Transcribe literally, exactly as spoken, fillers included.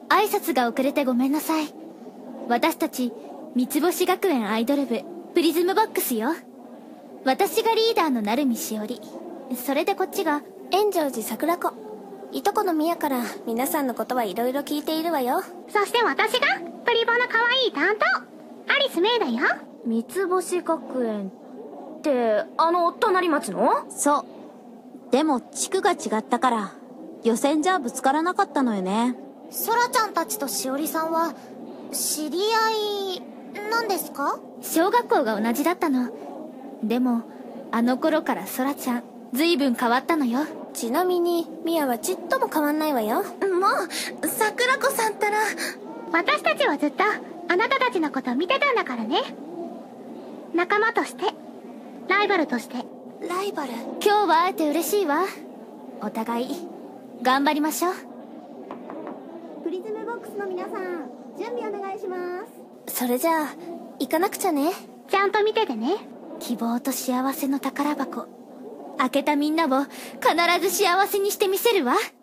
挨拶が遅れてごめんなさい。私たち三ツ星学園アイドル部プリズムボックスよ。私がリーダーの成海しおり、それでこっちが円城寺桜子、いとこのみやから皆さんのことはいろいろ聞いているわよ。 そして私がプリボの可愛い担当アリスメイだよ。 三ツ星学園ってあの隣町の？ そう。でも地区が違ったから予選じゃぶつからなかったのよね。 ソラちゃんたちとしおりさんは知り合いなんですか？小学校が同じだったの。でもあの頃からソラちゃんずいぶん変わったのよ。 ちなみにみやはちっとも変わんないわよ。もう桜子さんったら。 私たちはずっとあなたたちのことを見てたんだからね。仲間としてライバルとして。 ライバル？今日は会えて嬉しいわ。お互い頑張りましょう。 プリズムボックスの皆さん、準備お願いします。 それじゃあ行かなくちゃね。 ちゃんと見ててね。 希望と幸せの宝箱、開けたみんなを必ず幸せにしてみせるわ。